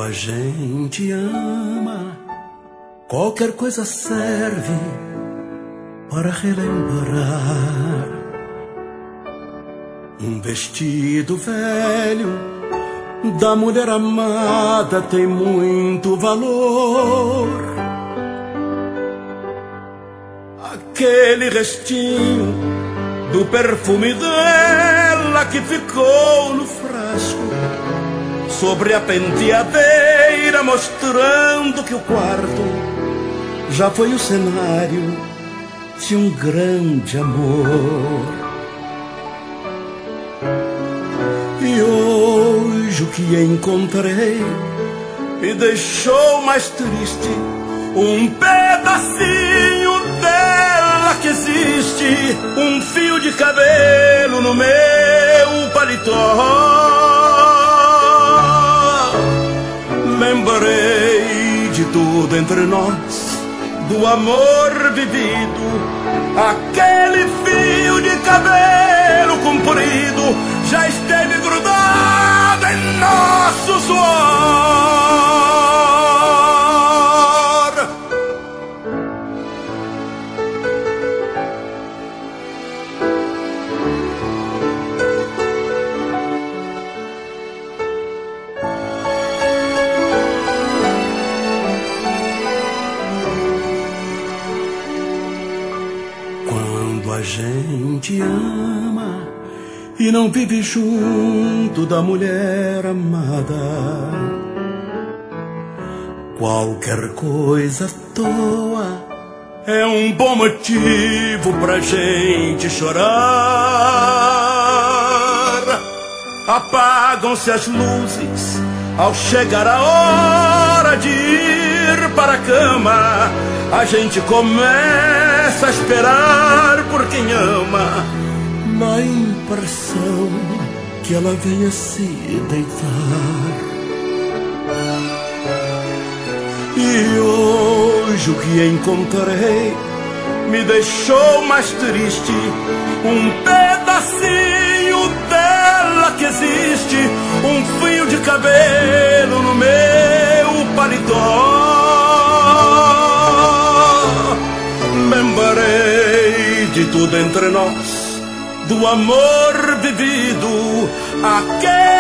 a gente ama, qualquer coisa serve para relembrar. Um vestido velho da mulher amada tem muito valor. Aquele restinho do perfume dela que ficou no frasco sobre a penteadeira, mostrando que o quarto já foi o cenário de um grande amor. E hoje o que encontrei me deixou mais triste. Um pedacinho dela que existe, um fio de cabelo no meu paletó. Lembrei de tudo entre nós, do amor vivido. Aquele fio de cabelo comprido já esteve grudado em nosso suor. Quando a gente ama e não vive junto da mulher amada, qualquer coisa à toa é um bom motivo pra gente chorar. Apagam-se as luzes ao chegar a hora de ir para a cama. A gente começa a esperar por quem ama, na impressão que ela venha se deitar. E hoje o que encontrei me deixou mais triste. Um pedacinho dela que existe, um fio de cabelo no meu paletó. Lembrei de tudo entre nós, do amor vivido. Aquele